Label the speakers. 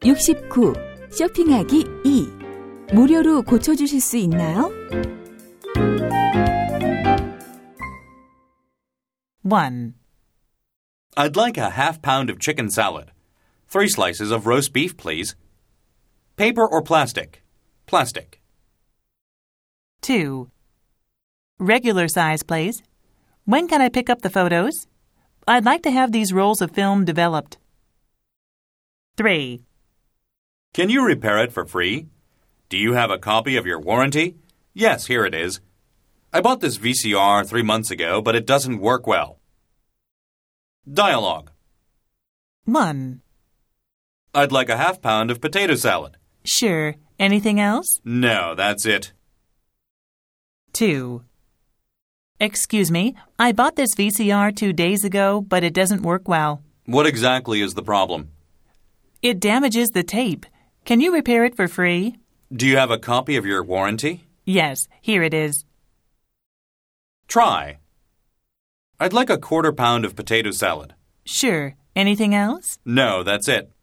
Speaker 1: 69. 쇼핑하기 2. 무료로 고쳐주실 수 있나요?
Speaker 2: 1.
Speaker 3: I'd like a half pound of chicken salad. 3 slices of roast beef, please. Paper or plastic? Plastic.
Speaker 2: 2. Regular size, please. When can I pick up the photos? I'd like to have these rolls of film developed. 3.
Speaker 3: Can you repair it for free? Do you have a copy of your warranty? Yes, here it is. I bought this VCR 3 months ago, but it doesn't work well. Dialogue.
Speaker 2: 1.
Speaker 3: I'd like a half pound of potato salad.
Speaker 2: Sure. Anything else?
Speaker 3: No, that's it.
Speaker 2: 2. Excuse me, I bought this VCR 2 days ago, but it doesn't work well.
Speaker 3: What exactly is the problem?
Speaker 2: It damages the tape. Can you repair it for free?
Speaker 3: Do you have a copy of your warranty?
Speaker 2: Yes, here it is.
Speaker 3: Try. I'd like a 1/4 pound of potato salad.
Speaker 2: Sure. Anything else?
Speaker 3: No, that's it.